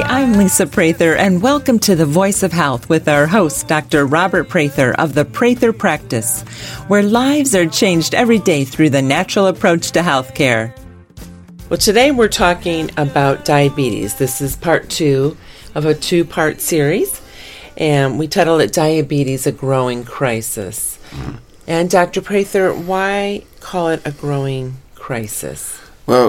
I'm Lisa Prather, and welcome to The Voice of Health with our host, Dr. Robert Prather of the Prather Practice, where lives are changed every day through the natural approach to healthcare. Well, today we're talking about diabetes. This is part 2 of a 2-part series, and we titled it Diabetes, a Growing Crisis. And Dr. Prather, why call it a growing crisis? Well,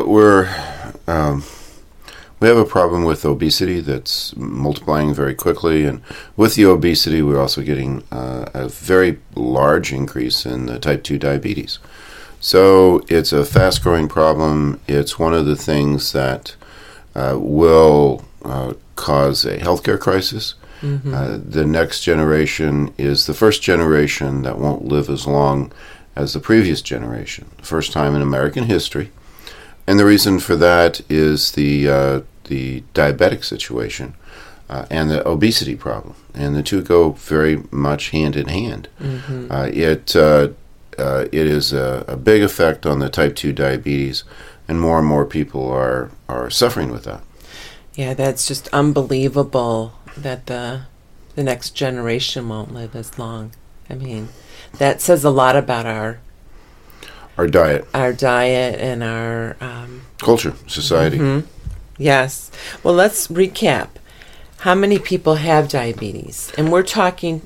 we have a problem with obesity that's multiplying very quickly, and with the obesity, we're also getting a very large increase in type 2 diabetes. So it's a fast-growing problem. It's one of the things that will cause a healthcare crisis. The next generation is the first generation that won't live as long as the previous generation, first time in American history. And the reason for that is the diabetic situation and the obesity problem, and the two go very much hand in hand. It is a big effect on the type 2 diabetes, and more people are suffering with that. Yeah, that's just unbelievable that the next generation won't live as long. I mean, that says a lot about our diet and our culture, society. Yes. Well, let's recap. How many people have diabetes? And we're talking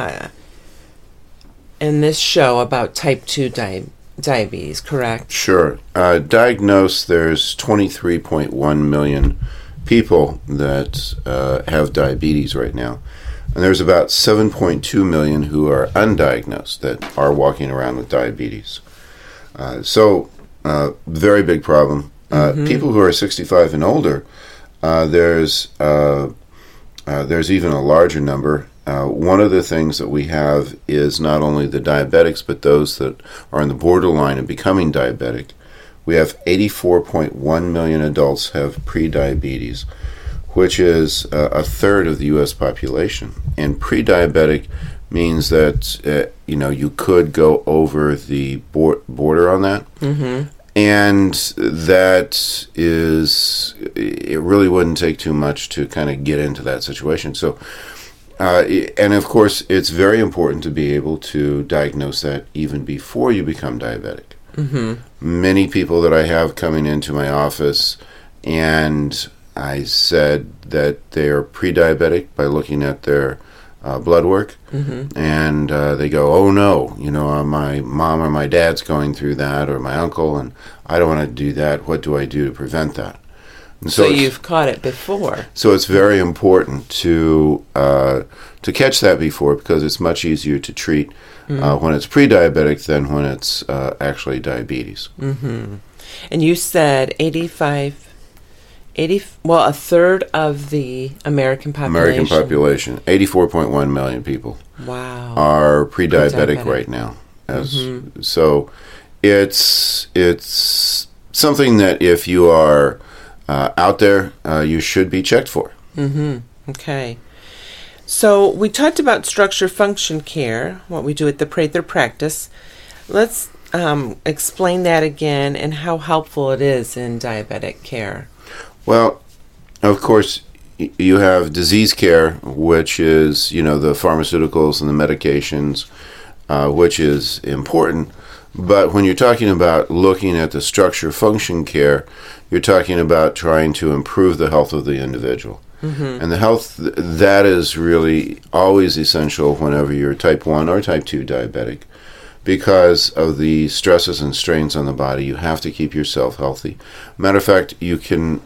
in this show about type 2 diabetes, correct? Sure. Diagnosed, there's 23.1 million people that have diabetes right now. And there's about 7.2 million who are undiagnosed that are walking around with diabetes. So, very big problem. People who are 65 and older, there's even a larger number. One of the things that we have is not only the diabetics, but those that are on the borderline of becoming diabetic. We have 84.1 million adults have prediabetes, which is a third of the U.S. population. And prediabetic means that you could go over the border on that. And that is, it really wouldn't take too much to kind of get into that situation. So, and of course, it's very important to be able to diagnose that even before you become diabetic. Many people that I have coming into my office, and I said that they're pre-diabetic by looking at their blood work, and they go, oh no, my mom or my dad's going through that, or my uncle, and I don't want to do that. What do I do to prevent that? And so you've caught it before. So it's very important to catch that before, because it's much easier to treat when it's pre-diabetic than when it's actually diabetes. And you said a third of the American population. 84.1 million people. Wow. Are pre-diabetic right now. So it's something that if you are out there, you should be checked for. Okay. So we talked about structure function care, what we do at the Prather Practice. Let's explain that again and how helpful it is in diabetic care. Well, of course, you have disease care, which is, the pharmaceuticals and the medications, which is important. But when you're talking about looking at the structure function care, you're talking about trying to improve the health of the individual. And the health, that is really always essential whenever you're type 1 or type 2 diabetic. Because of the stresses and strains on the body, you have to keep yourself healthy. Matter of fact, when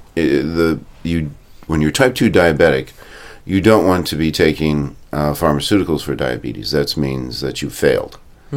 you're type 2 diabetic, you don't want to be taking pharmaceuticals for diabetes. That means that you failed.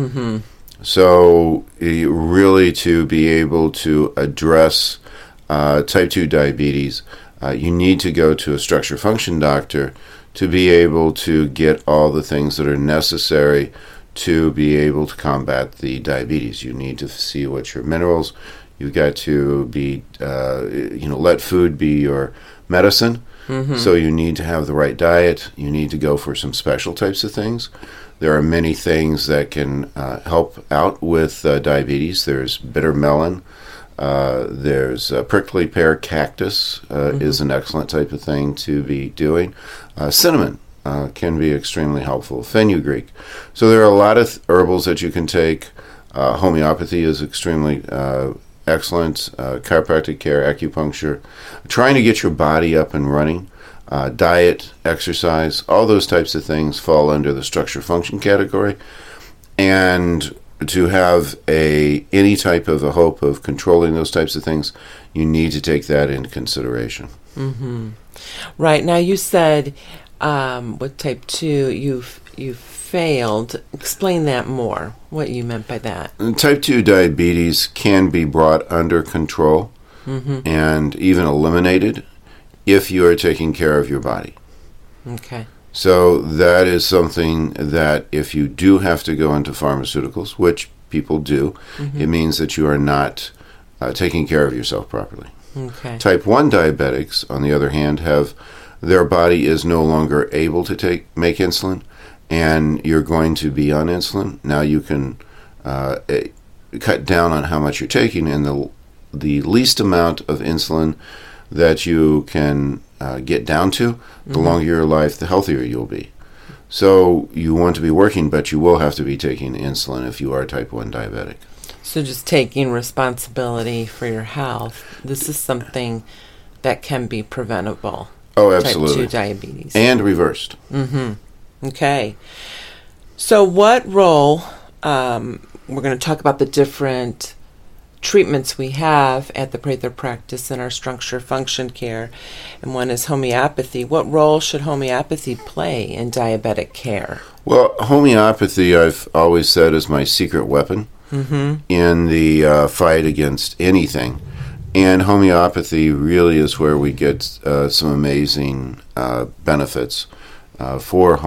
So really, to be able to address type 2 diabetes, you need to go to a structure function doctor to be able to get all the things that are necessary to be able to combat the diabetes. You need to see what your minerals. You've got to be, let food be your medicine. So you need to have the right diet. You need to go for some special types of things. There are many things that can help out with diabetes. There's bitter melon. There's prickly pear cactus is an excellent type of thing to be doing. Cinnamon can be extremely helpful. Fenugreek. So there are a lot of herbals that you can take. Homeopathy is extremely excellent. Chiropractic care, acupuncture. Trying to get your body up and running. Diet, exercise, all those types of things fall under the structure function category. And to have any type of a hope of controlling those types of things, you need to take that into consideration. Mm-hmm. Right. Now you said with type 2 you failed. Explain that more, what you meant by that. And type 2 diabetes can be brought under control and even eliminated if you are taking care of your body. Okay. So that is something that if you do have to go into pharmaceuticals, which people do, it means that you are not taking care of yourself properly. Okay. Type 1 diabetics, on the other hand, their body is no longer able to make insulin, and you're going to be on insulin. Now you can cut down on how much you're taking, and the least amount of insulin that you can get down to, the longer your life, the healthier you'll be. So you want to be working, but you will have to be taking insulin if you are type 1 diabetic. So just taking responsibility for your health. This is something that can be preventable. Oh, absolutely. Type 2 diabetes. And reversed. Okay. So what role, we're going to talk about the different treatments we have at the Prather practice in our structure function care, and one is homeopathy. What role should homeopathy play in diabetic care? Well, homeopathy, I've always said, is my secret weapon in the fight against anything. And homeopathy really is where we get some amazing benefits for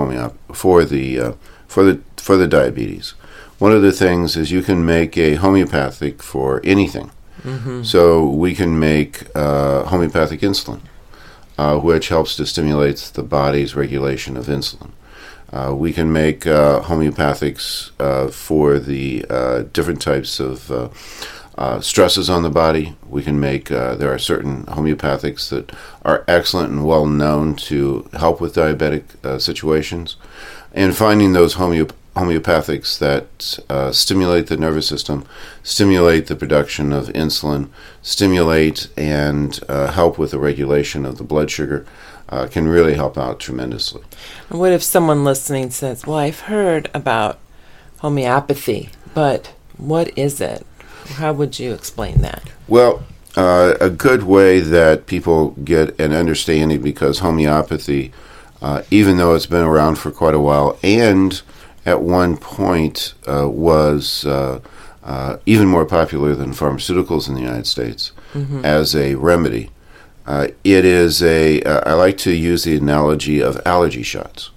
the diabetes. One of the things is you can make a homeopathic for anything. So we can make homeopathic insulin, which helps to stimulate the body's regulation of insulin. We can make homeopathics for the different types of stresses on the body. We can make, there are certain homeopathics that are excellent and well known to help with diabetic situations. And finding those homeopathics that stimulate the nervous system, stimulate the production of insulin, stimulate and help with the regulation of the blood sugar can really help out tremendously. What if someone listening says, well, I've heard about homeopathy, but what is it? How would you explain that? Well, a good way that people get an understanding, because homeopathy, even though it's been around for quite a while, and at one point was even more popular than pharmaceuticals in the United States as a remedy. It is I like to use the analogy of allergy shots.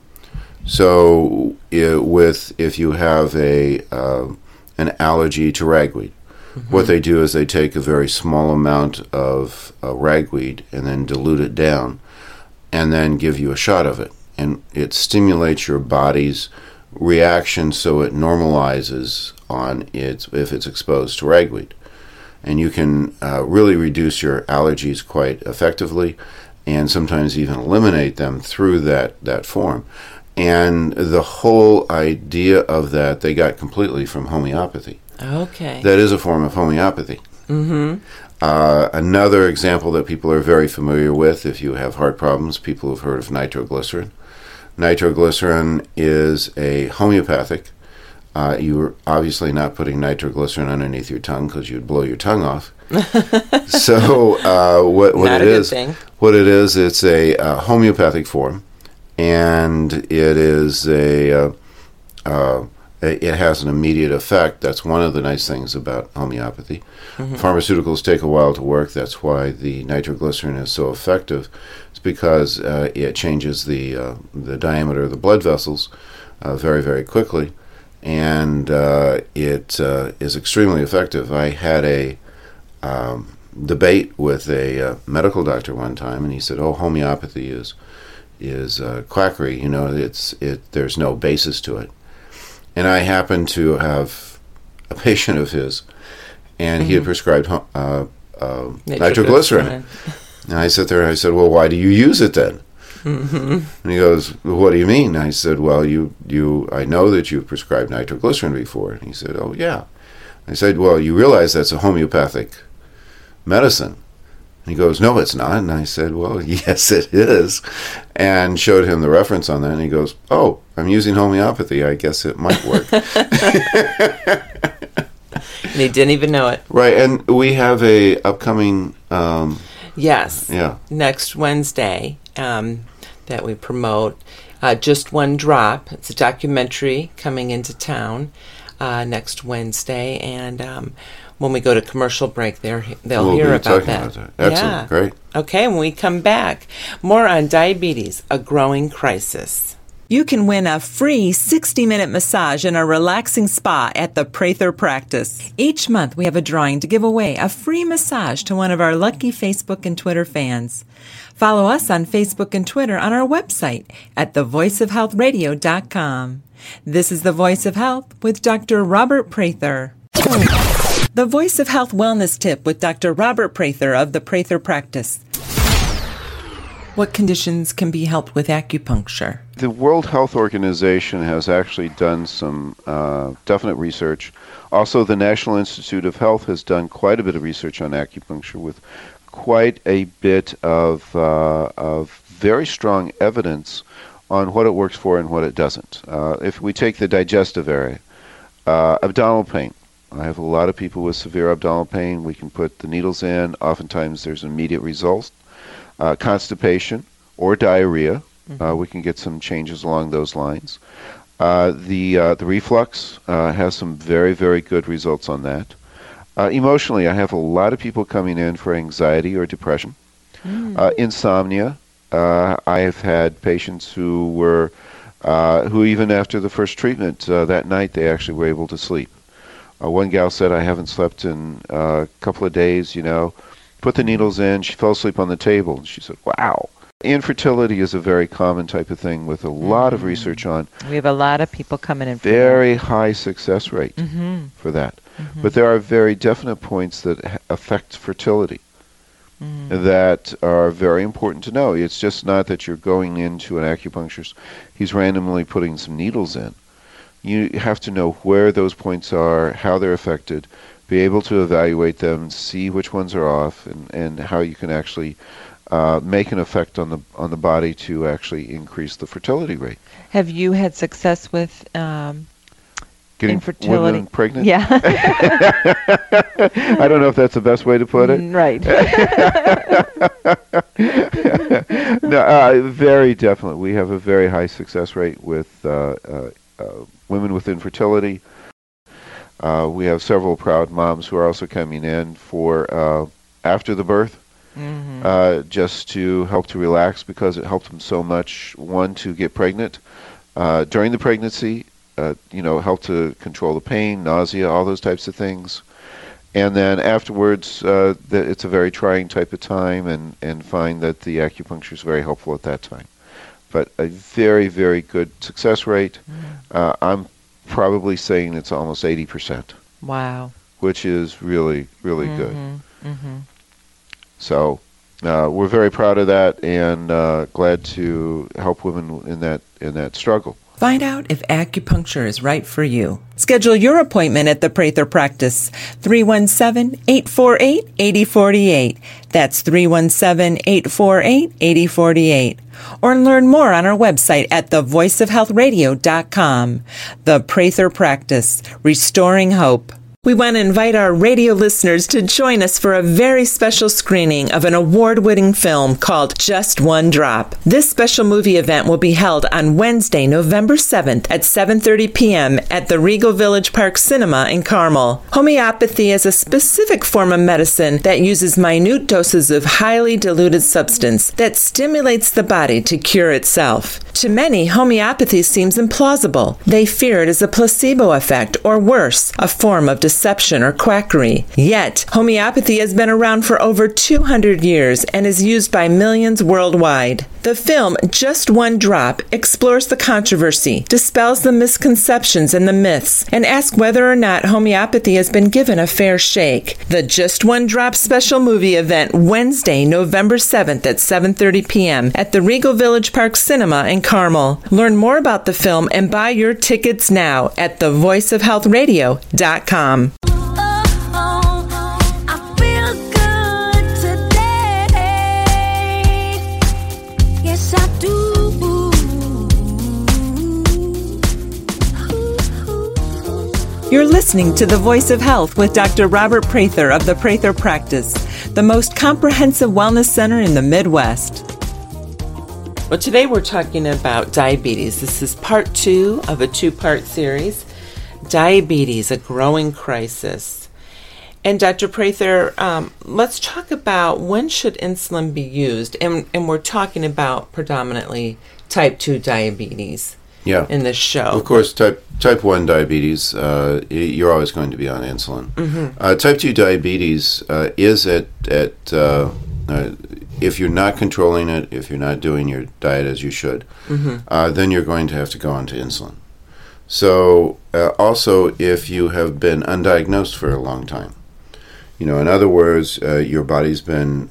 So if you have an allergy to ragweed, what they do is they take a very small amount of ragweed and then dilute it down and then give you a shot of it. And it stimulates your body's reaction so it normalizes if it's exposed to ragweed. And you can really reduce your allergies quite effectively and sometimes even eliminate them through that form. And the whole idea of that they got completely from homeopathy. Okay. That is a form of homeopathy. Another example that people are very familiar with, if you have heart problems, people have heard of nitroglycerin. Nitroglycerin is a homeopathic. You're obviously not putting nitroglycerin underneath your tongue because you'd blow your tongue off. So what it is, it's a homeopathic form, and it is it has an immediate effect. That's one of the nice things about homeopathy. Pharmaceuticals take a while to work. That's why the nitroglycerin is so effective. It's because it changes the diameter of the blood vessels very, very quickly, and it is extremely effective. I had a debate with a medical doctor one time, and he said, "Oh, homeopathy is quackery. You know, there's no basis to it." And I happened to have a patient of his, and he had prescribed nitroglycerin. And I sat there and I said, well, why do you use it then? And he goes, well, what do you mean? I said, well, I know that you've prescribed nitroglycerin before. And he said, oh, yeah. I said, well, you realize that's a homeopathic medicine. And he goes, no, it's not. And I said, well, yes, it is. And showed him the reference on that. And he goes, oh, I'm using homeopathy. I guess it might work. And he didn't even know it. Right. And we have a upcoming... yes. Yeah. Next Wednesday that we promote. Just One Drop. It's a documentary coming into town next Wednesday. And when we go to commercial break, they'll hear about that. Excellent. Yeah. Great. Okay, when we come back, more on diabetes, a growing crisis. You can win a free 60-minute massage in a relaxing spa at the Prather Practice. Each month, we have a drawing to give away a free massage to one of our lucky Facebook and Twitter fans. Follow us on Facebook and Twitter on our website at thevoiceofhealthradio.com. This is The Voice of Health with Dr. Robert Prather. The Voice of Health Wellness Tip with Dr. Robert Prather of the Prather Practice. What conditions can be helped with acupuncture? The World Health Organization has actually done some definite research. Also, the National Institute of Health has done quite a bit of research on acupuncture with quite a bit of very strong evidence on what it works for and what it doesn't. If we take the digestive area, abdominal pain. I have a lot of people with severe abdominal pain. We can put the needles in. Oftentimes there's immediate results. Constipation or diarrhea, we can get some changes along those lines. The reflux has some very, very good results on that. Emotionally, I have a lot of people coming in for anxiety or depression. Insomnia, I have had patients who even after the first treatment that night, they actually were able to sleep. One gal said, I haven't slept in a couple of days, Put the needles in. She fell asleep on the table. And she said, wow. Infertility is a very common type of thing with a lot of research on. We have a lot of people coming in for very high success rate for that. But there are very definite points that affect fertility that are very important to know. It's just not that you're going into an acupuncturist. He's randomly putting some needles in. You have to know where those points are, how they're affected, be able to evaluate them, see which ones are off, and how you can actually make an effect on the body to actually increase the fertility rate. Have you had success with getting infertility? Women pregnant? Yeah. I don't know if that's the best way to put it. Right. No, very definitely. We have a very high success rate with women with infertility. We have several proud moms who are also coming in for after the birth, just to help to relax because it helped them so much. One, to get pregnant. During the pregnancy, help to control the pain, nausea, all those types of things. And then afterwards, it's a very trying type of time and find that the acupuncture is very helpful at that time. But a very, very good success rate. I'm probably saying it's almost 80%. Wow. Which is really, really good. So we're very proud of that and glad to help women in that struggle. Find out if acupuncture is right for you. Schedule your appointment at the Prather Practice, 317-848-8048. That's 317-848-8048. Or learn more on our website at thevoiceofhealthradio.com. The Prather Practice, restoring hope. We want to invite our radio listeners to join us for a very special screening of an award-winning film called Just One Drop. This special movie event will be held on Wednesday, November 7th at 7:30 p.m. at the Regal Village Park Cinema in Carmel. Homeopathy is a specific form of medicine that uses minute doses of highly diluted substance that stimulates the body to cure itself. To many, homeopathy seems implausible. They fear it is a placebo effect, or worse, a form of deception. deception or quackery. Yet, homeopathy has been around for over 200 years and is used by millions worldwide. The film Just One Drop explores the controversy, dispels the misconceptions and the myths, and asks whether or not homeopathy has been given a fair shake. The Just One Drop special movie event Wednesday, November 7th at 7:30 p.m. at the Regal Village Park Cinema in Carmel. Learn more about the film and buy your tickets now at thevoiceofhealthradio.com. You're listening to The Voice of Health with Dr. Robert Prather of the Prather Practice, the most comprehensive wellness center in the Midwest. Well, today we're talking about diabetes. This is part 2 of a 2-part series, Diabetes, a Growing Crisis. And Dr. Prather, let's talk about when should insulin be used. And we're talking about predominantly type 2 diabetes. Yeah. In this show. Of course, type 1 diabetes, you're always going to be on insulin. Mm-hmm. Type 2 diabetes is if you're not controlling it, if you're not doing your diet as you should, then you're going to have to go onto insulin. So also if you have been undiagnosed for a long time, in other words, your body's been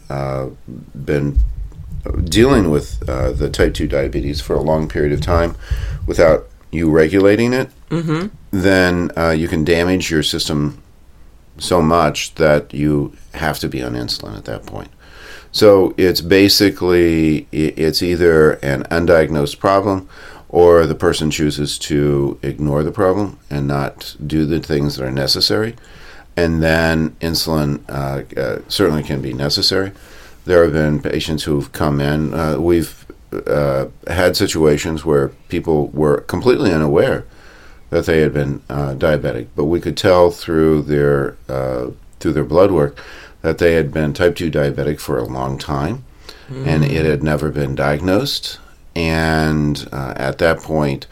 dealing with the type 2 diabetes for a long period of time without you regulating it, then you can damage your system so much that you have to be on insulin at that point. So it's basically, it's either an undiagnosed problem or the person chooses to ignore the problem and not do the things that are necessary. And then insulin certainly can be necessary. There have been patients who've come in. We've had situations where people were completely unaware that they had been diabetic, but we could tell through their blood work that they had been type 2 diabetic for a long time, and it had never been diagnosed. And at that point,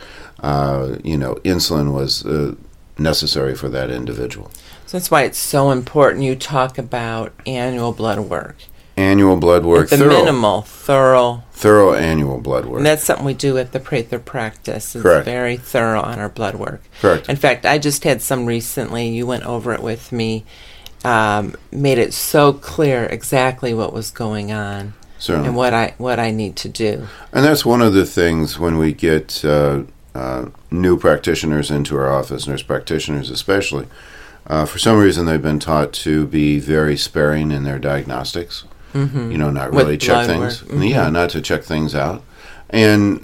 insulin was necessary for that individual. So that's why it's so important you talk about annual blood work. Annual blood work, thorough annual blood work. And that's something we do at the Prather Practice. It's Correct. Very thorough on our blood work. Correct. In fact, I just had some recently. You went over it with me, made it so clear exactly what was going on. Certainly. And what I need to do. And that's one of the things when we get new practitioners into our office, nurse practitioners especially. For some reason, they've been taught to be very sparing in their diagnostics. Not really check things. Yeah, not to check things out. And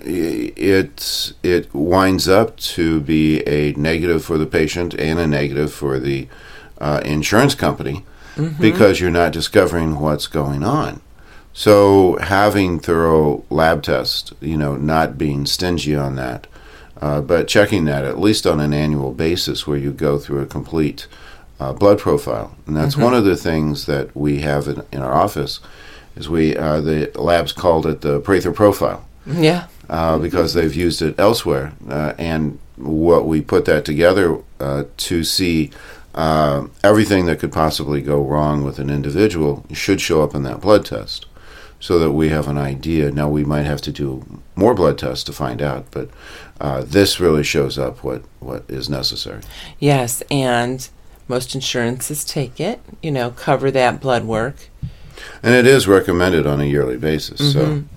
it winds up to be a negative for the patient and a negative for the insurance company because you're not discovering what's going on. So having thorough lab tests, not being stingy on that, but checking that at least on an annual basis where you go through a complete blood profile. And that's one of the things that we have in our office is the labs called it the Prather Profile. Yeah. Because they've used it elsewhere. And what we put that together to see everything that could possibly go wrong with an individual should show up in that blood test so that we have an idea. Now, we might have to do more blood tests to find out, but this really shows up what is necessary. Yes, and most insurances take it, cover that blood work. And it is recommended on a yearly basis.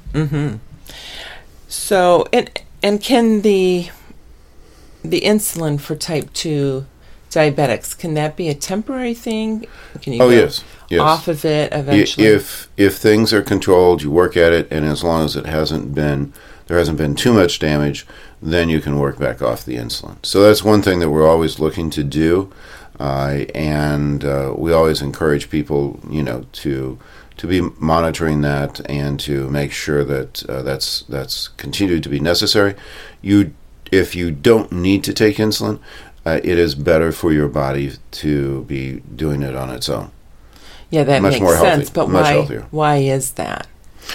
So, and can the insulin for type 2 diabetics, can that be a temporary thing? Can you go yes. off of it eventually? If things are controlled, you work at it, and as long as there hasn't been too much damage, then you can work back off the insulin. So that's one thing that we're always looking to do, and we always encourage people, to be monitoring that and to make sure that that's continued to be necessary. If you don't need to take insulin, it is better for your body to be doing it on its own. Yeah, that much makes more healthy, sense. But much healthier. Why is that?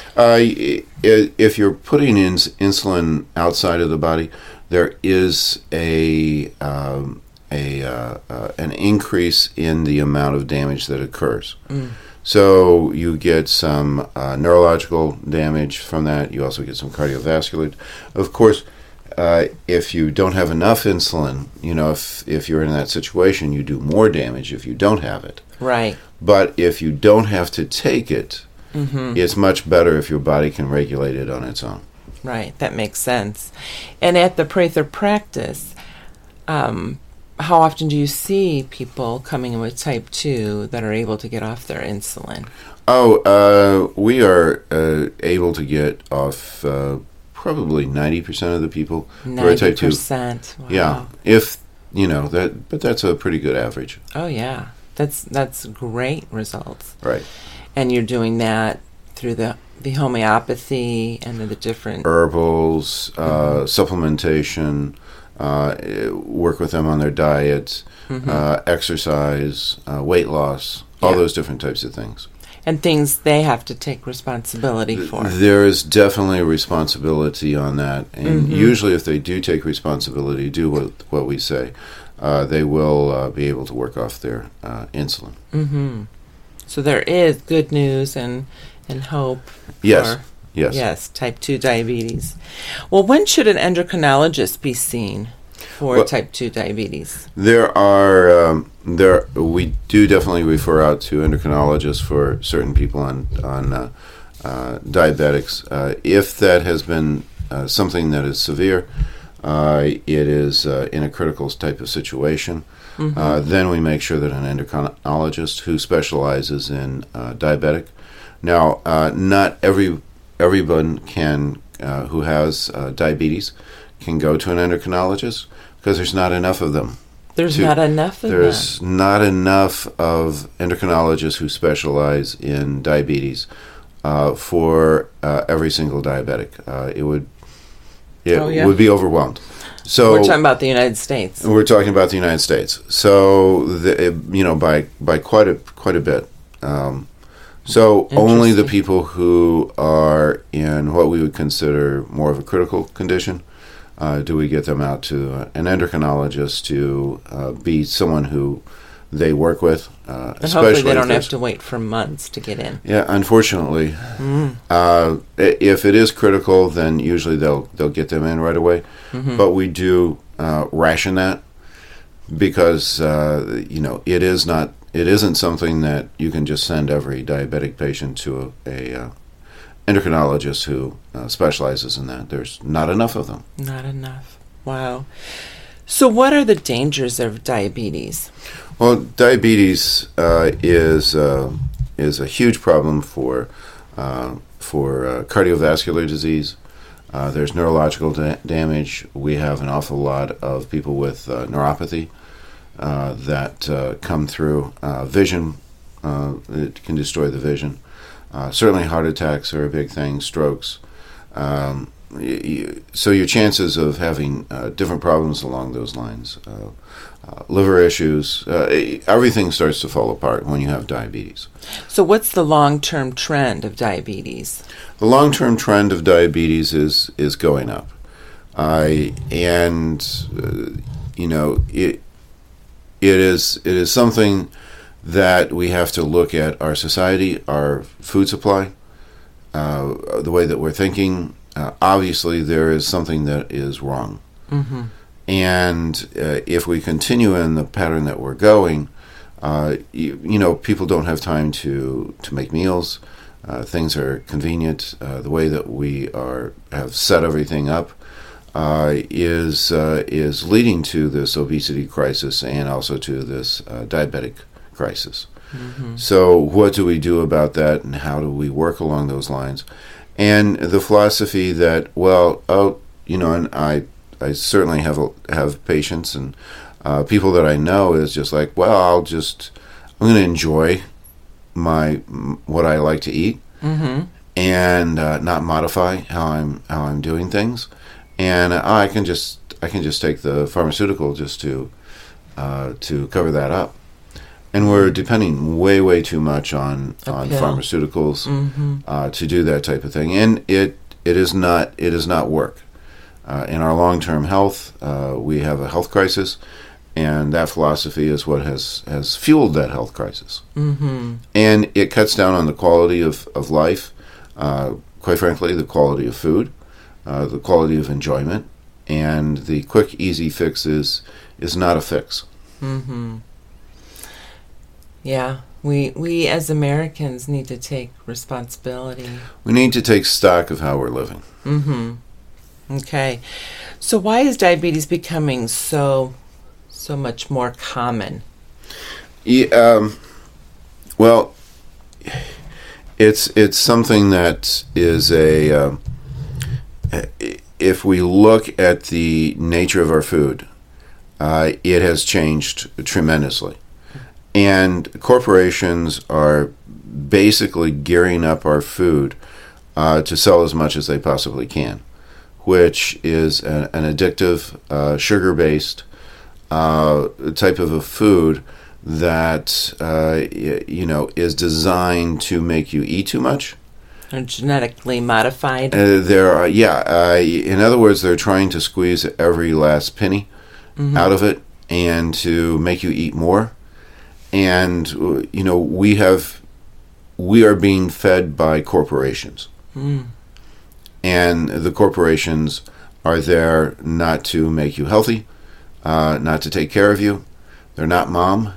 If you're putting in insulin outside of the body, there is a an increase in the amount of damage that occurs. So you get some neurological damage from that. You also get some cardiovascular. Of course, if you don't have enough insulin, if you're in that situation, you do more damage if you don't have it. Right. But if you don't have to take it, it's much better if your body can regulate it on its own. Right. That makes sense. And at the Prather practice, how often do you see people coming in with type 2 that are able to get off their insulin? We are able to get off probably 90% of the people who are type 2. 90%. Wow. Yeah. But that's a pretty good average. Oh, yeah. That's great results. Right. And you're doing that through the homeopathy and the different herbals, supplementation, work with them on their diet, exercise, weight loss, all those different types of things. And things they have to take responsibility for. There is definitely a responsibility on that. And usually if they do take responsibility, do what we say, they will be able to work off their insulin. So there is good news and hope. Yes, type 2 diabetes. Well, when should an endocrinologist be seen for type 2 diabetes? We do definitely refer out to endocrinologists for certain people on diabetics. If that has been something that is severe, it is in a critical type of situation, then we make sure that an endocrinologist who specializes in diabetic. Now, not everyone can who has diabetes can go to an endocrinologist because there's not enough of them. There's not enough of endocrinologists who specialize in diabetes for every single diabetic. It would be overwhelmed. So we're talking about the United States. We're talking about the United States. So by quite a bit. So only the people who are in what we would consider more of a critical condition, do we get them out to an endocrinologist to be someone who they work with. And hopefully they don't have to wait for months to get in. Yeah, unfortunately. If it is critical, then usually they'll get them in right away. But we do ration that because it isn't something that you can just send every diabetic patient to a endocrinologist who specializes in that. There's not enough of them. Not enough. Wow. So what are the dangers of diabetes? Well, diabetes is a huge problem for cardiovascular disease. There's neurological damage. We have an awful lot of people with neuropathy that come through. Vision, it can destroy the vision. Certainly heart attacks are a big thing, strokes. So your chances of having different problems along those lines, liver issues, everything starts to fall apart when you have diabetes. So what's the long-term trend of diabetes? The long-term trend of diabetes is going up. It is something that we have to look at our society, our food supply, the way that we're thinking. Obviously, there is something that is wrong. And if we continue in the pattern that we're going, people don't have time to make meals. Things are convenient. The way that we have set everything up is leading to this obesity crisis and also to this diabetic crisis. So what do we do about that, and how do we work along those lines? And the philosophy that, and I certainly have patients and people that I know is just like, I'm going to enjoy what I like to eat and not modify how I'm doing things, and I can just take the pharmaceutical just to cover that up. And we're depending way too much on pharmaceuticals to do that type of thing, and it does not work. In our long-term health, we have a health crisis, And that philosophy is what has fueled that health crisis. Mm-hmm. And it cuts down on the quality of life, quite frankly, the quality of food, the quality of enjoyment, and the quick, easy fix is not a fix. Mm-hmm. Yeah, we as Americans need to take responsibility. We need to take stock of how we're living. Mm-hmm. Okay. So why is diabetes becoming so much more common? Yeah, well, it's something that is if we look at the nature of our food, it has changed tremendously. And corporations are basically gearing up our food to sell as much as they possibly can, which is an addictive, sugar-based type of a food that is designed to make you eat too much. Or genetically modified. In other words, they're trying to squeeze every last penny out of it and to make you eat more. And we are being fed by corporations. And the corporations are there not to make you healthy, not to take care of you. They're not mom.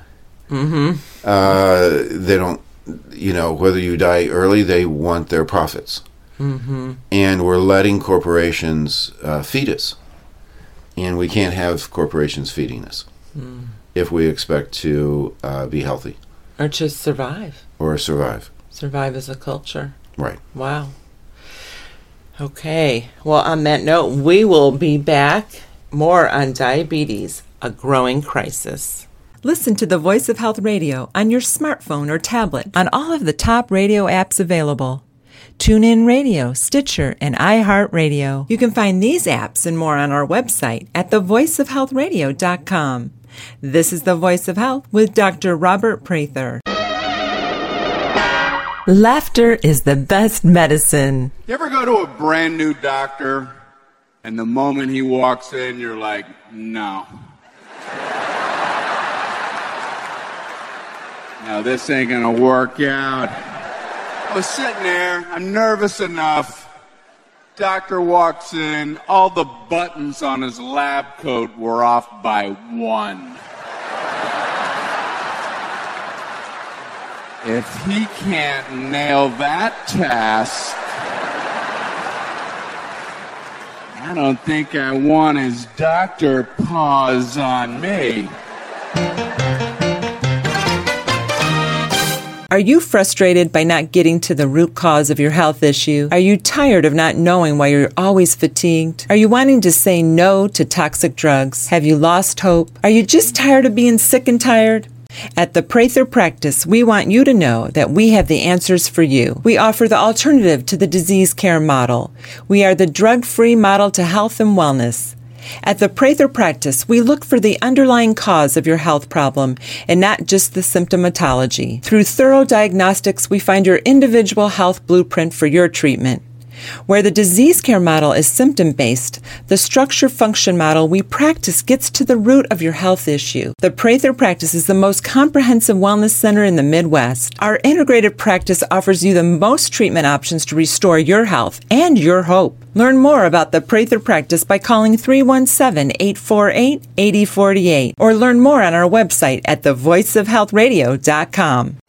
They don't, whether you die early, they want their profits. And we're letting corporations feed us. And we can't have corporations feeding us if we expect to be healthy. Or to survive. Or survive. Survive as a culture. Right. Wow. Okay. Well, on that note, we will be back more on diabetes, a growing crisis. Listen to the Voice of Health Radio on your smartphone or tablet on all of the top radio apps available. TuneIn Radio, Stitcher, and iHeartRadio. You can find these apps and more on our website at thevoiceofhealthradio.com. This is The Voice of Health with Dr. Robert Prather. Laughter is the best medicine. You ever go to a brand new doctor and the moment he walks in, you're like, no. No, this ain't gonna work out. I was sitting there, I'm nervous enough. Doctor walks in, all the buttons on his lab coat were off by one. If he can't nail that task, I don't think I want his doctor paws on me. Are you frustrated by not getting to the root cause of your health issue? Are you tired of not knowing why you're always fatigued? Are you wanting to say no to toxic drugs? Have you lost hope? Are you just tired of being sick and tired? At the Prather Practice, we want you to know that we have the answers for you. We offer the alternative to the disease care model. We are the drug-free model to health and wellness. At the Prather Practice, we look for the underlying cause of your health problem and not just the symptomatology. Through thorough diagnostics, we find your individual health blueprint for your treatment. Where the disease care model is symptom-based, the structure-function model we practice gets to the root of your health issue. The Prather Practice is the most comprehensive wellness center in the Midwest. Our integrated practice offers you the most treatment options to restore your health and your hope. Learn more about the Prather Practice by calling 317-848-8048 or learn more on our website at thevoiceofhealthradio.com.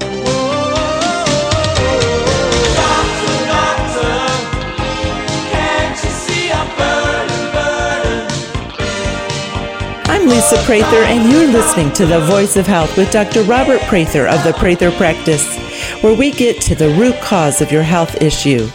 I'm Lisa Prather, and you're listening to The Voice of Health with Dr. Robert Prather of the Prather Practice, where we get to the root cause of your health issue.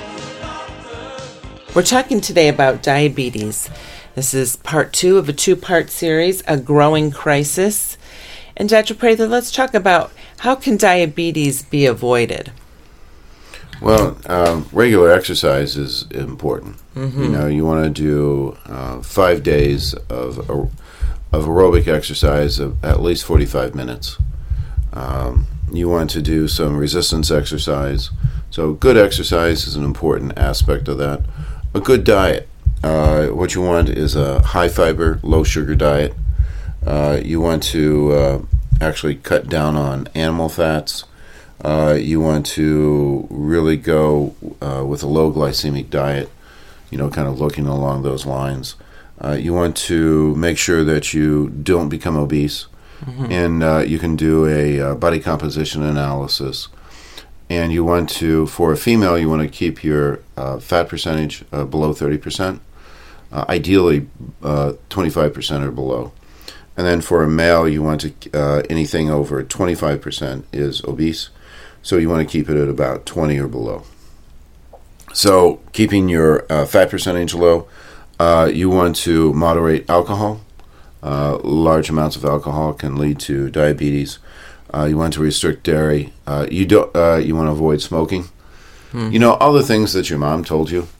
We're talking today about diabetes. This is part 2 of a 2-part series, A Growing Crisis. And Dr. Prather, let's talk about how can diabetes be avoided? Well, regular exercise is important. Mm-hmm. You want to do 5 days of aerobic exercise of at least 45 minutes. You want to do some resistance exercise. So good exercise is an important aspect of that. A good diet. What you want is a high-fiber, low-sugar diet. You want to actually cut down on animal fats. You want to really go with a low glycemic diet, kind of looking along those lines. You want to make sure that you don't become obese, and you can do a body composition analysis. And you want to, for a female, you want to keep your fat percentage below 30%, ideally 25% or below. And then for a male, you want to, anything over 25% is obese. So you want to keep it at about 20 or below. So keeping your fat percentage low, you want to moderate alcohol. Large amounts of alcohol can lead to diabetes. You want to restrict dairy. You want to avoid smoking. All the things that your mom told you.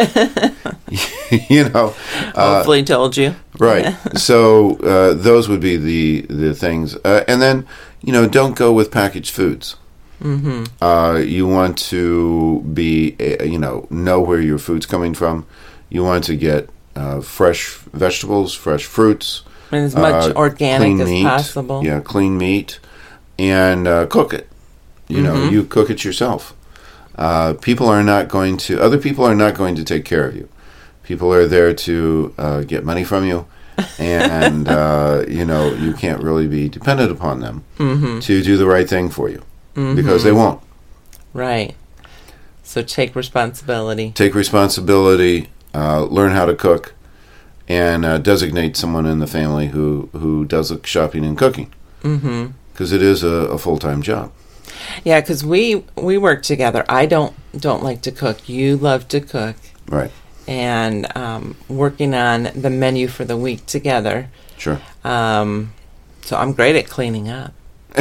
Hopefully told you. Right. So those would be the things. And then, don't go with packaged foods. You want to be, know where your food's coming from. You want to get fresh vegetables, fresh fruits. And as much organic as meat, possible. Yeah, clean meat. And cook it. You cook it yourself. Other people are not going to take care of you. People are there to get money from you. And, you can't really be dependent upon them to do the right thing for you. Because they won't. Right. So take responsibility. Learn how to cook, and designate someone in the family who does the shopping and cooking. Because it is a full-time job. Yeah, because we work together. I don't like to cook. You love to cook. Right. And working on the menu for the week together. Sure. So I'm great at cleaning up.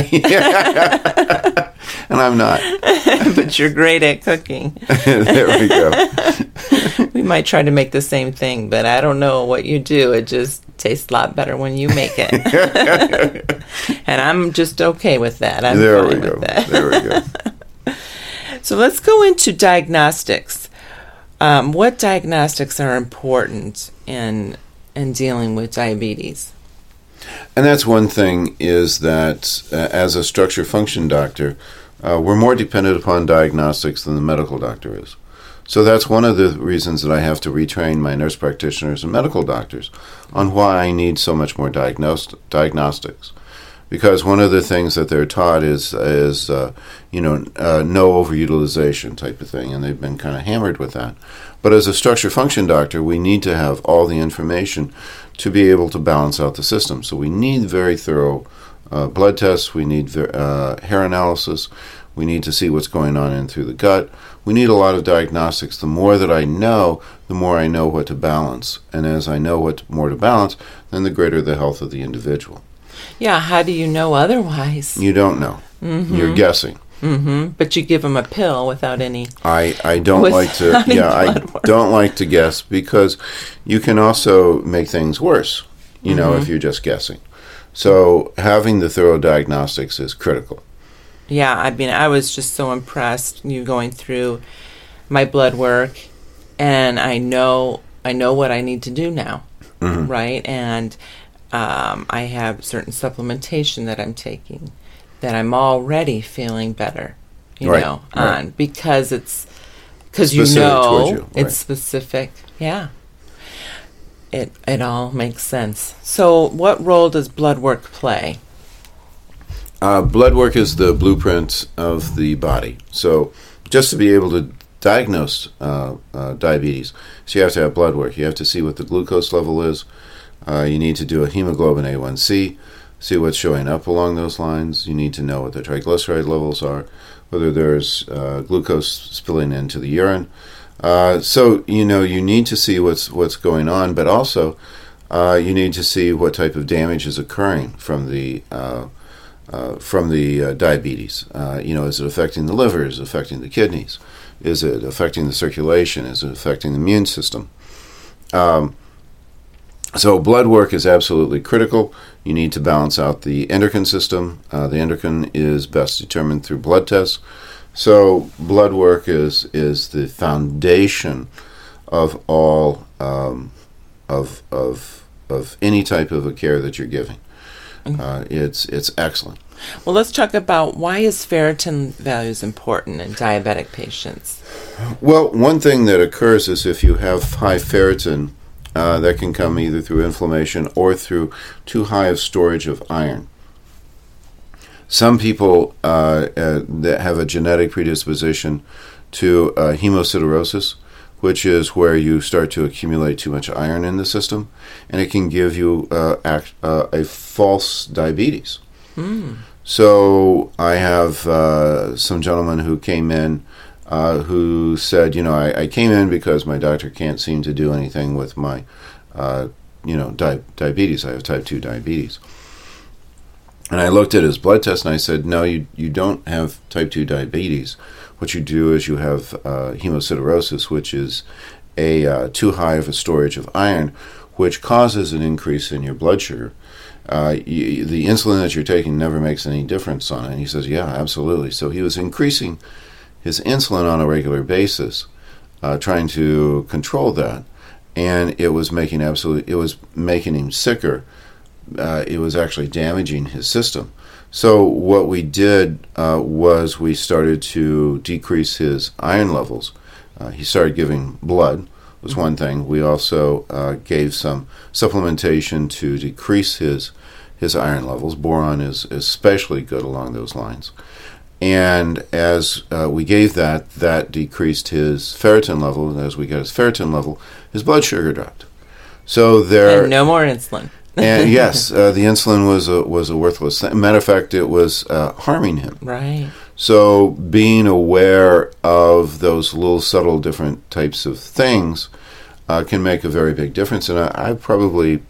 And I'm not. But you're great at cooking. There we go. We might try to make the same thing, but I don't know what you do. It just tastes a lot better when you make it. And I'm just okay with that. There we go. So let's go into diagnostics. What diagnostics are important in dealing with diabetes? And that's one thing, is that as a structure function doctor, we're more dependent upon diagnostics than the medical doctor is. So that's one of the reasons that I have to retrain my nurse practitioners and medical doctors on why I need so much more diagnostics. Because one of the things that they're taught is no overutilization type of thing, and they've been kind of hammered with that. But as a structure function doctor, we need to have all the information to be able to balance out the system. So we need very thorough blood tests. We need hair analysis. We need to see what's going on in through the gut. We need a lot of diagnostics. The more that I know, the more I know what to balance. And as I know what more to balance, then the greater the health of the individual. Yeah, how do you know otherwise? You don't know. You're guessing. But you give them a pill without any. I don't like to. Yeah, I don't like to guess, because you can also make things worse. If you're just guessing. So having the thorough diagnostics is critical. Yeah, I was just so impressed, you going through my blood work, and I know what I need to do now, right? And I have certain supplementation that I'm taking that I'm already feeling better, on, because it's it's specific. Yeah. It all makes sense. So what role does blood work play? Blood work is the blueprint of the body. So just to be able to diagnose diabetes, so you have to have blood work. You have to see what the glucose level is. You need to do a hemoglobin A1C, see what's showing up along those lines. You need to know what the triglyceride levels are, whether there's glucose spilling into the urine. So you need to see what's going on, but also you need to see what type of damage is occurring from the diabetes. Is it affecting the liver? Is it affecting the kidneys? Is it affecting the circulation? Is it affecting the immune system? So blood work is absolutely critical. You need to balance out the endocrine system. The endocrine is best determined through blood tests. So blood work is the foundation of all of any type of a care that you're giving. It's excellent. Well, let's talk about why is ferritin values important in diabetic patients? Well, one thing that occurs is if you have high ferritin, that can come either through inflammation or through too high of storage of iron. Some people that have a genetic predisposition to hemosiderosis, which is where you start to accumulate too much iron in the system, and it can give you a false diabetes. So I have some gentlemen who came in who said, I came in because my doctor can't seem to do anything with my, diabetes. I have type 2 diabetes. And I looked at his blood test and I said, no, you don't have type 2 diabetes. What you do is you have hemosiderosis, which is too high of a storage of iron, which causes an increase in your blood sugar. The insulin that you're taking never makes any difference on it. And he says, yeah, absolutely. So he was increasing his insulin on a regular basis, trying to control that, and it was making him sicker. It was actually damaging his system. So what we did was we started to decrease his iron levels. He started giving blood, was one thing. We also gave some supplementation to decrease his iron levels. Boron is especially good along those lines. And as we gave that decreased his ferritin level. And as we got his ferritin level, his blood sugar dropped. So and no more insulin. And yes, the insulin was a worthless thing. Matter of fact, it was harming him. Right. So being aware of those little subtle different types of things can make a very big difference. And I probably,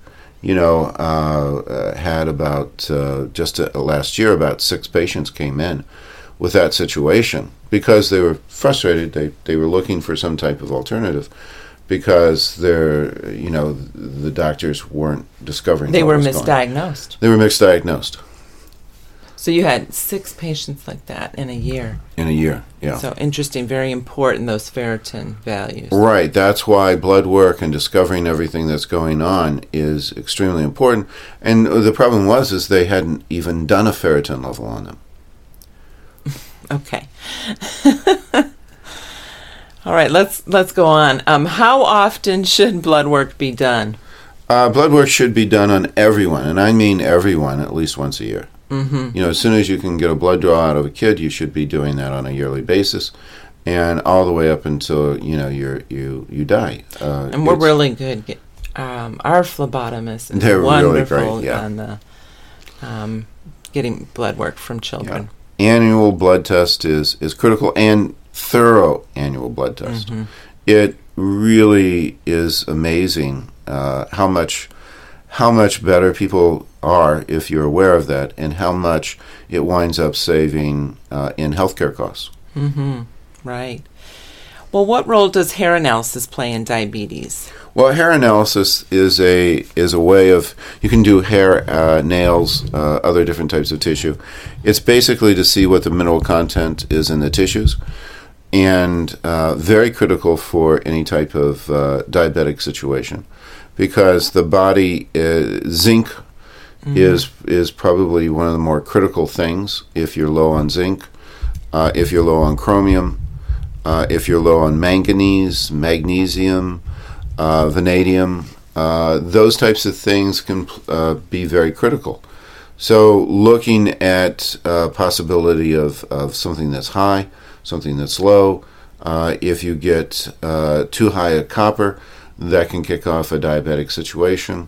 had about just last year, about 6 patients came in with that situation because they were frustrated. They were looking for some type of alternative because the doctors weren't discovering. They were misdiagnosed. They were misdiagnosed. So you had 6 patients like that in a year. In a year, yeah. So interesting, very important, those ferritin values. Right. That's why blood work and discovering everything that's going on is extremely important. And the problem is they hadn't even done a ferritin level on them. Okay. All right, let's go on. How often should blood work be done? Blood work should be done on everyone, and I mean everyone, at least once a year. Mm-hmm. As soon as you can get a blood draw out of a kid, you should be doing that on a yearly basis, and all the way up until you die. And we're really good. Our phlebotomist is they're wonderful really great, yeah. on the getting blood work from children. Yeah. Annual blood test is critical, and thorough annual blood test. Mm-hmm. It really is amazing how much better people are if you're aware of that, and how much it winds up saving in healthcare costs. Mm-hmm. Right. Well, what role does hair analysis play in diabetes? Well, hair analysis is a way of, you can do hair, nails, other different types of tissue. It's basically to see what the mineral content is in the tissues, and very critical for any type of diabetic situation, because the body, zinc is probably one of the more critical things. If you're low on zinc, if you're low on chromium, if you're low on manganese, magnesium, vanadium, those types of things can be very critical. So looking at possibility of something that's high, something that's low, if you get too high a copper, that can kick off a diabetic situation,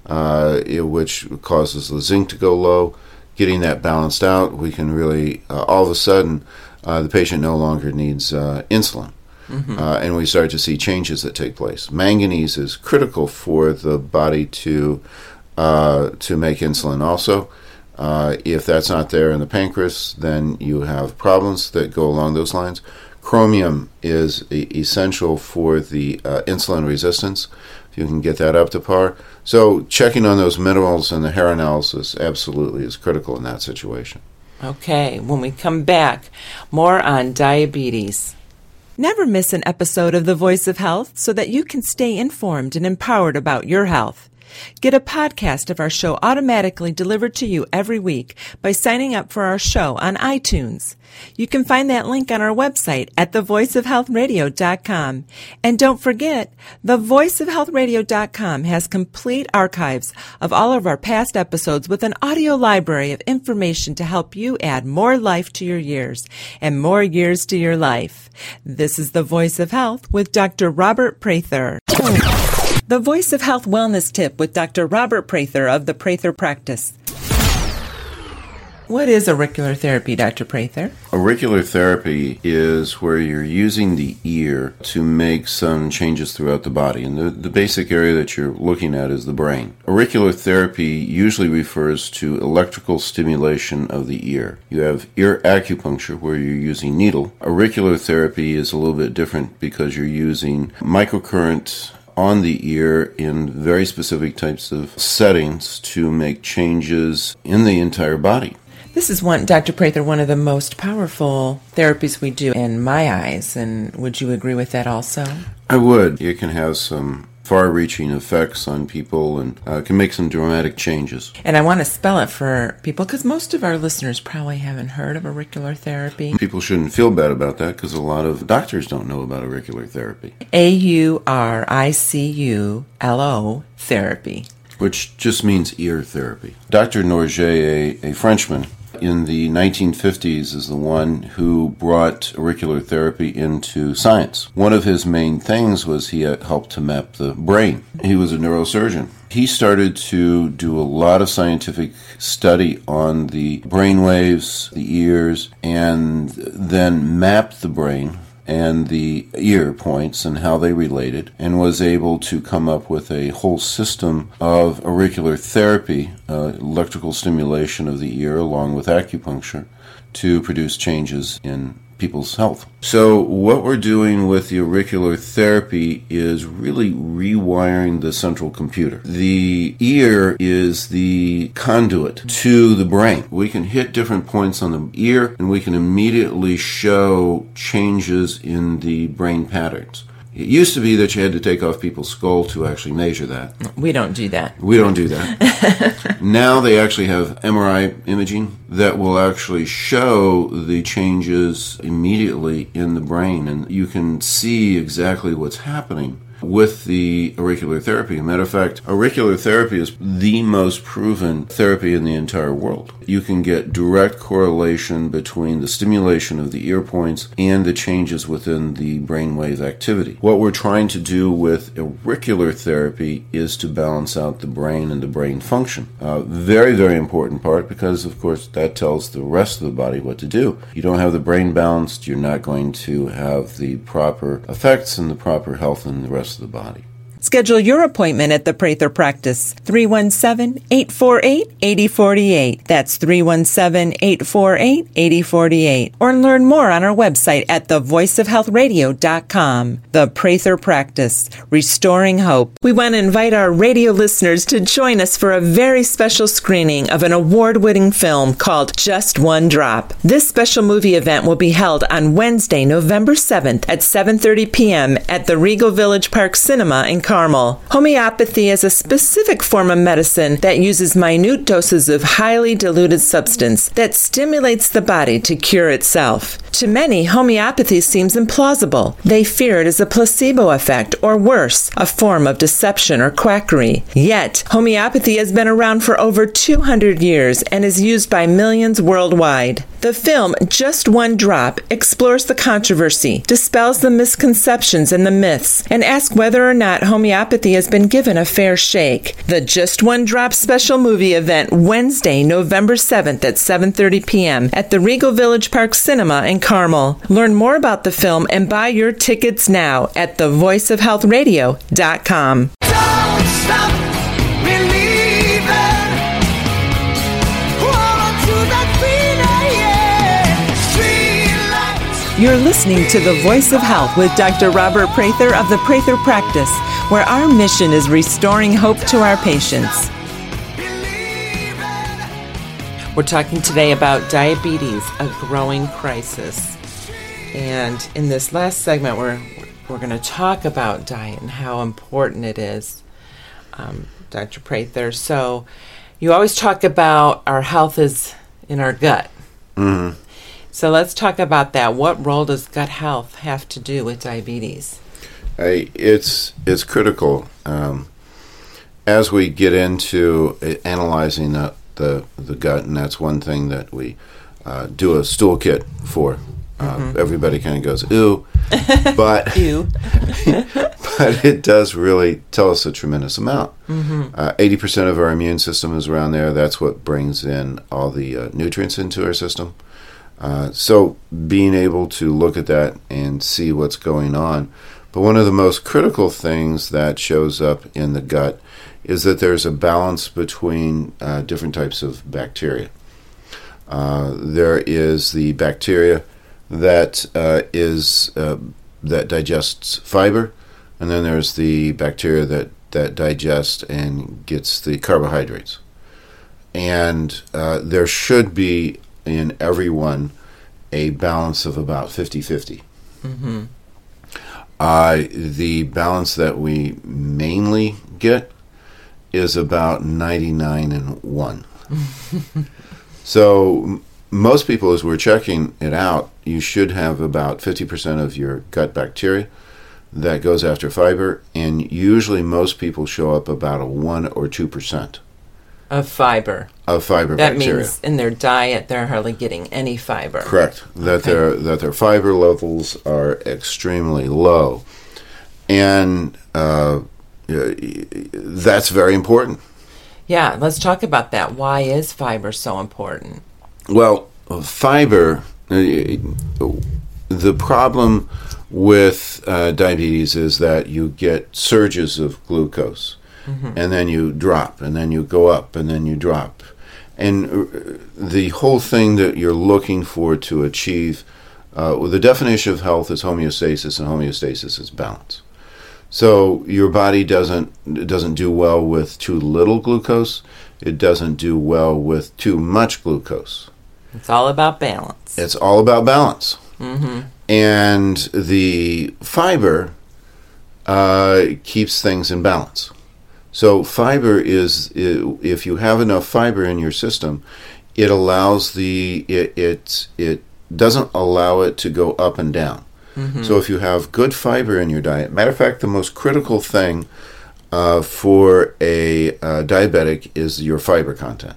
which causes the zinc to go low. Getting that balanced out, we can really, all of a sudden, the patient no longer needs insulin. Mm-hmm. And we start to see changes that take place. Manganese is critical for the body to make insulin also. If that's not there in the pancreas, then you have problems that go along those lines. Chromium is essential for the insulin resistance, if you can get that up to par. So checking on those minerals in the hair analysis absolutely is critical in that situation. Okay, when we come back, more on diabetes. Never miss an episode of The Voice of Health so that you can stay informed and empowered about your health. Get a podcast of our show automatically delivered to you every week by signing up for our show on iTunes. You can find that link on our website at thevoiceofhealthradio.com. And don't forget, thevoiceofhealthradio.com has complete archives of all of our past episodes with an audio library of information to help you add more life to your years and more years to your life. This is The Voice of Health with Dr. Robert Prather. The Voice of Health Wellness Tip with Dr. Robert Prather of the Prather Practice. What is auricular therapy, Dr. Prather? Auricular therapy is where you're using the ear to make some changes throughout the body. And the basic area that you're looking at is the brain. Auricular therapy usually refers to electrical stimulation of the ear. You have ear acupuncture where you're using needle. Auricular therapy is a little bit different because you're using microcurrent on the ear in very specific types of settings to make changes in the entire body. This is Dr. Prather, one of the most powerful therapies we do in my eyes, and would you agree with that also? I would. It can have some far-reaching effects on people and can make some dramatic changes. And I want to spell it for people because most of our listeners probably haven't heard of auricular therapy. People shouldn't feel bad about that because a lot of doctors don't know about auricular therapy. AURICULO therapy. Which just means ear therapy. Dr. Norgay, a Frenchman, in the 1950s is the one who brought auricular therapy into science. One of his main things was he helped to map the brain. He was a neurosurgeon. He started to do a lot of scientific study on the brain waves, the ears, and then mapped the brain and the ear points and how they related, and was able to come up with a whole system of auricular therapy, electrical stimulation of the ear along with acupuncture, to produce changes in people's health. So what we're doing with the auricular therapy is really rewiring the central computer. The ear is the conduit to the brain. We can hit different points on the ear and we can immediately show changes in the brain patterns. It used to be that you had to take off people's skull to actually measure that. We don't do that. We don't do that. Now they actually have MRI imaging that will actually show the changes immediately in the brain, and you can see exactly what's happening with the auricular therapy. As a matter of fact, auricular therapy is the most proven therapy in the entire world. You can get direct correlation between the stimulation of the ear points and the changes within the brainwave activity. What we're trying to do with auricular therapy is to balance out the brain and the brain function. Very, very important part because, of course, that tells the rest of the body what to do. You don't have the brain balanced, you're not going to have the proper effects and the proper health in the rest of the body. Schedule your appointment at the Prather Practice, 317-848-8048. That's 317-848-8048. Or learn more on our website at thevoiceofhealthradio.com. The Prather Practice, restoring hope. We want to invite our radio listeners to join us for a very special screening of an award-winning film called Just One Drop. This special movie event will be held on Wednesday, November 7th at 7:30 p.m. at the Regal Village Park Cinema in Carmel. Homeopathy is a specific form of medicine that uses minute doses of highly diluted substance that stimulates the body to cure itself. To many, homeopathy seems implausible. They fear it is a placebo effect, or worse, a form of deception or quackery. Yet, homeopathy has been around for over 200 years and is used by millions worldwide. The film Just One Drop explores the controversy, dispels the misconceptions and the myths, and asks whether or not homeopathy has been given a fair shake. The Just One Drop special movie event Wednesday, November 7th at 7:30 p.m. at the Regal Village Park Cinema in Carmel. Learn more about the film and buy your tickets now at thevoiceofhealthradio.com. Don't stop believing. Hold on to that feeling, yeah. Street lights. You're listening to The Voice of Health with Dr. Robert Prather of the Prather Practice, where our mission is restoring hope to our patients. We're talking today about diabetes, a growing crisis. And in this last segment, we're going to talk about diet and how important it is. Dr. Prather. So you always talk about our health is in our gut. Mm-hmm. So let's talk about that. What role does gut health have to do with diabetes? It's critical. As we get into analyzing the gut, and that's one thing that we do a stool kit for. Everybody kind of goes, ooh, but Ew. but it does really tell us a tremendous amount. 80% of our immune system is around there. That's what brings in all the nutrients into our system. So being able to look at that and see what's going on. But one of the most critical things that shows up in the gut is that there's a balance between different types of bacteria. There is the bacteria that that digests fiber, and then there's the bacteria that digests and gets the carbohydrates. And there should be in everyone a balance of about 50-50. The balance that we mainly get is about 99-1. So most people, as we're checking it out, you should have about 50% of your gut bacteria that goes after fiber, and usually most people show up about a 1 or 2% Of fiber. of fiber That bacteria. means in their diet they're hardly getting any fiber. Correct. That their fiber levels are extremely low, and that's very important. Yeah, let's talk about that. Why is fiber so important? Well, fiber. The problem with diabetes is that you get surges of glucose, and then you drop, and then you go up, and then you drop. And the whole thing that you're looking for to achieve, the definition of health is homeostasis, and homeostasis is balance. So your body doesn't do well with too little glucose. It doesn't do well with too much glucose. It's all about balance. It's all about balance. And the fiber keeps things in balance. So fiber is, if you have enough fiber in your system, it allows it doesn't allow it to go up and down. So if you have good fiber in your diet, matter of fact, the most critical thing for a diabetic is your fiber content.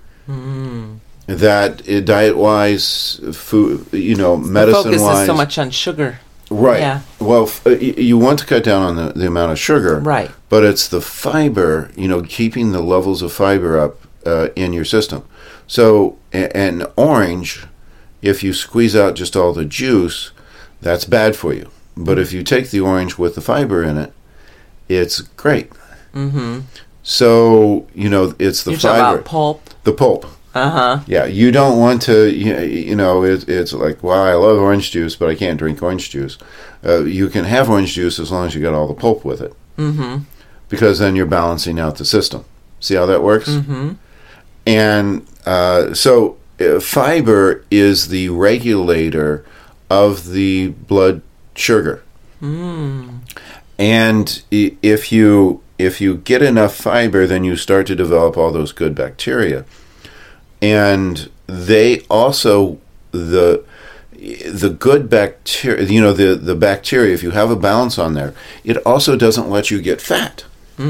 That diet-wise, food, medicine-wise, the focus is so much on sugar. right? Yeah. Well, you want to cut down on the amount of sugar, Right. But it's the fiber, keeping the levels of fiber up in your system. So an orange, if you squeeze out just all the juice, that's bad for you. But if you take the orange with the fiber in it, it's great. So it's the You're fiber, talking about pulp. the pulp. Yeah, you don't want to. It's like, wow, I love orange juice, but I can't drink orange juice. You can have orange juice as long as you got all the pulp with it, because then you're balancing out the system. See how that works? And so fiber is the regulator of the blood sugar. And if you get enough fiber, then you start to develop all those good bacteria. And they also, the good bacteria, the bacteria, if you have a balance on there, it also doesn't let you get fat.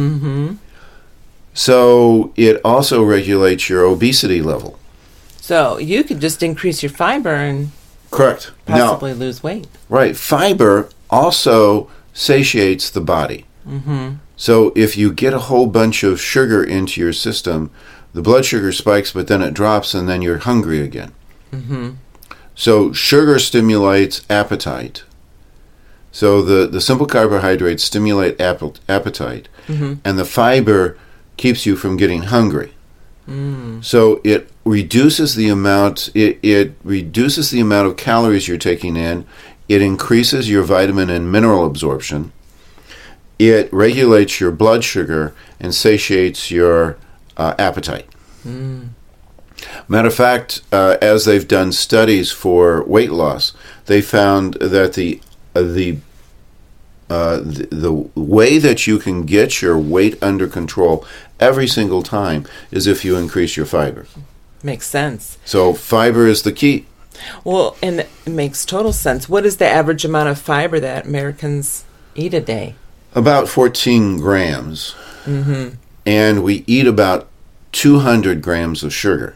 So it also regulates your obesity level. So you could just increase your fiber and Correct. possibly lose weight. Right. Fiber also satiates the body. So if you get a whole bunch of sugar into your system, the blood sugar spikes, but then it drops, and then you're hungry again. So sugar stimulates appetite. So the simple carbohydrates stimulate appetite, and the fiber keeps you from getting hungry. So it reduces the amount. It reduces the amount of calories you're taking in. It increases your vitamin and mineral absorption. It regulates your blood sugar and satiates your appetite. Matter of fact, as they've done studies for weight loss, they found that the the way that you can get your weight under control every single time is if you increase your fiber. Makes sense. So fiber is the key. Well, and it makes total sense. What is the average amount of fiber that Americans eat a day? About 14 grams. Mm-hmm. And we eat about 200 grams of sugar.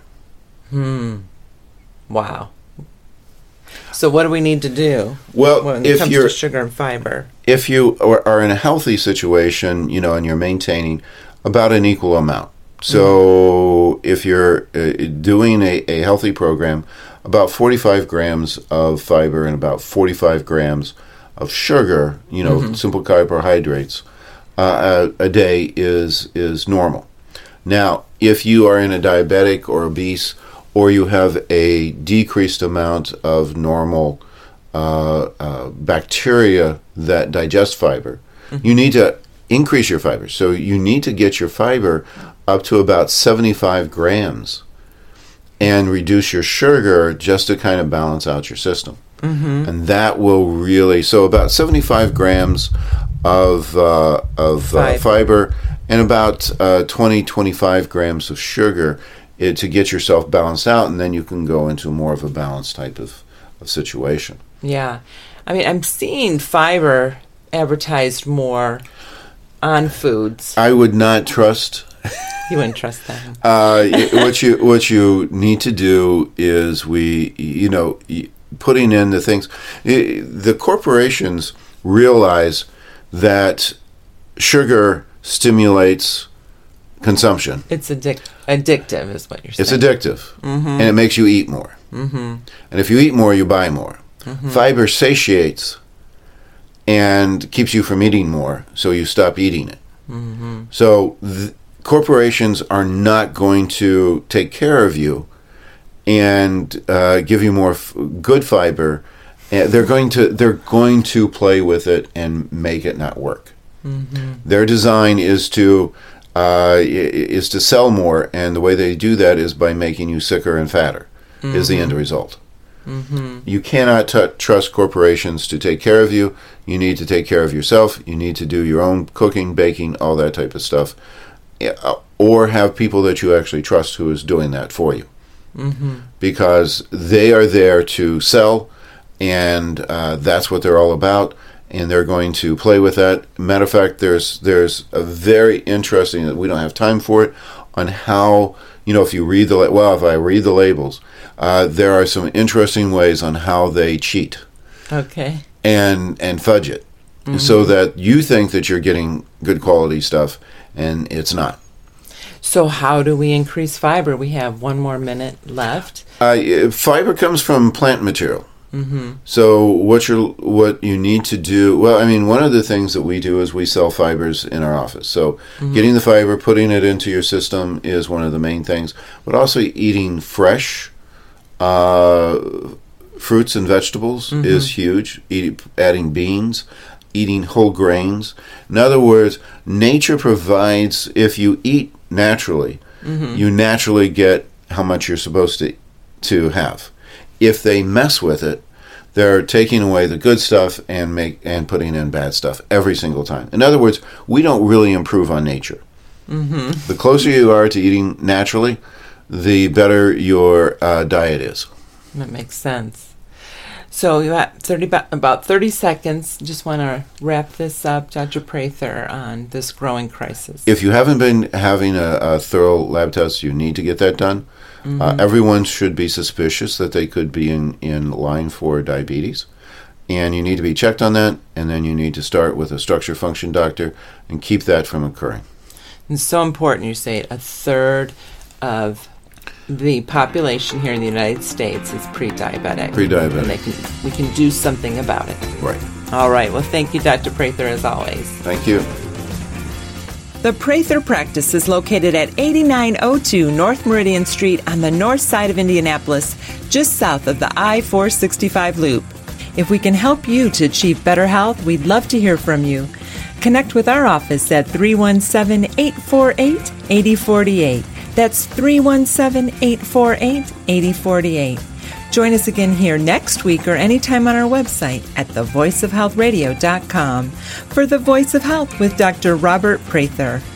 Wow. So what do we need to do when it comes to sugar and fiber? If you are in a healthy situation, and you're maintaining about an equal amount. So if you're doing a healthy program, about 45 grams of fiber and about 45 grams of sugar, simple carbohydrates, a day is normal. Now, if you are in a diabetic or obese, or you have a decreased amount of normal bacteria that digest fiber, you need to increase your fiber. So you need to get your fiber up to about 75 grams and reduce your sugar just to kind of balance out your system. And that will really, so about 75 grams of fiber and about 20-25 grams of sugar to get yourself balanced out, and then you can go into more of a balanced type of situation. Yeah. I mean, I'm seeing fiber advertised more on foods. I would not trust. You wouldn't trust that. What you need to do is putting in the things. The corporations realize that sugar stimulates consumption. It's addictive is what you're saying. It's addictive, and it makes you eat more. And if you eat more, you buy more. Fiber satiates and keeps you from eating more, so you stop eating it. So corporations are not going to take care of you and give you more good fiber. They're going to play with it and make it not work. Their design is to sell more, and the way they do that is by making you sicker and fatter. Is the end result. You cannot trust corporations to take care of you. You need to take care of yourself. You need to do your own cooking, baking, all that type of stuff, or have people that you actually trust who is doing that for you, because they are there to sell, and that's what they're all about. And they're going to play with that. Matter of fact, there's a very interesting, that we don't have time for it, on how, if you read if I read the labels, there are some interesting ways on how they cheat. Okay. And fudge it, so that you think that you're getting good quality stuff, and it's not. So how do we increase fiber? We have 1 more minute left. Fiber comes from plant material. So what you need to do, one of the things that we do is we sell fibers in our office. So getting the fiber, putting it into your system is one of the main things, but also eating fresh fruits and vegetables is huge. Adding beans, eating whole grains. In other words, nature provides, if you eat naturally, you naturally get how much you're supposed to have. If they mess with it, they're taking away the good stuff and putting in bad stuff every single time. In other words, we don't really improve on nature. The closer you are to eating naturally, the better your diet is. That makes sense. So you have about 30 seconds. Just want to wrap this up, Dr. Prather, on this growing crisis. If you haven't been having a thorough lab test, you need to get that done. Everyone should be suspicious that they could be in line for diabetes. And you need to be checked on that, and then you need to start with a structure function doctor and keep that from occurring. It's so important. You say a third of the population here in the United States is pre-diabetic. Pre-diabetic. And we can do something about it. Right. All right. Well, thank you, Dr. Prather, as always. Thank you. The Prather practice is located at 8902 North Meridian Street on the north side of Indianapolis, just south of the I-465 loop. If we can help you to achieve better health, we'd love to hear from you. Connect with our office at 317-848-8048. That's 317-848-8048. Join us again here next week or anytime on our website at thevoiceofhealthradio.com for The Voice of Health with Dr. Robert Prather.